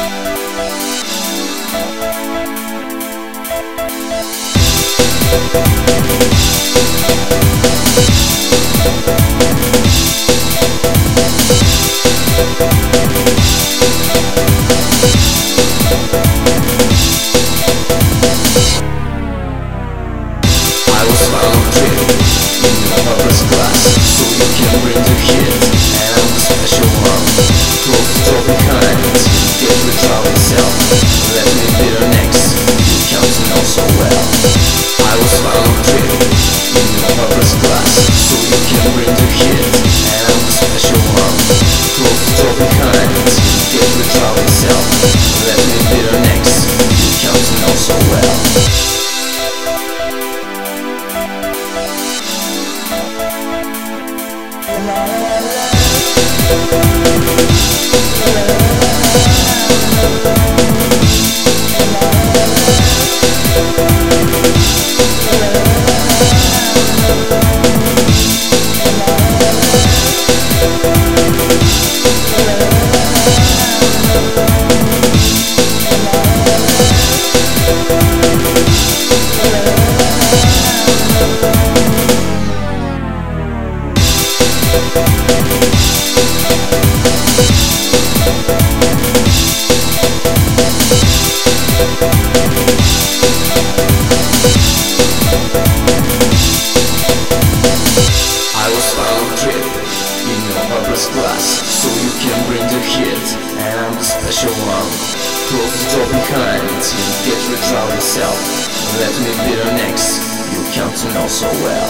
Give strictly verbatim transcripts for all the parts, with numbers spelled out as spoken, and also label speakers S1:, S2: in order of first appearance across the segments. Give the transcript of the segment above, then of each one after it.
S1: So you can bring the heat, and I'm the special one. Close the door behind, you get rid of yourself. Let me be the next, you come to know so well.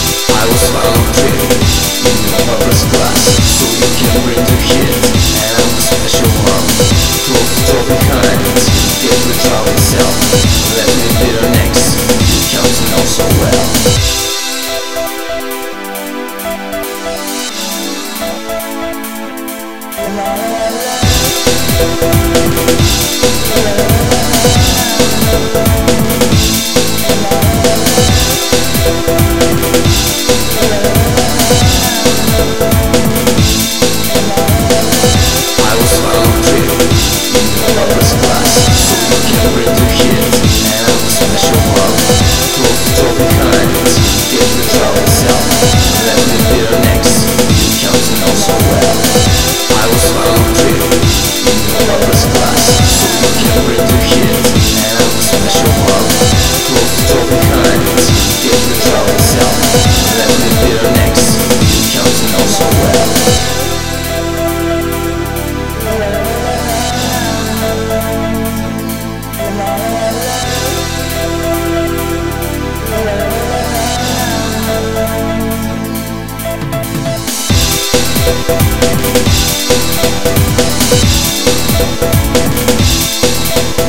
S1: I was found on trip, in your purpose class. So you can bring the heat, and I'm the special one. Close the door behind, you get rid of yourself. Let me be the next, you come to know so well.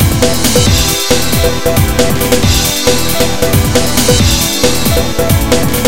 S1: We'll be right back.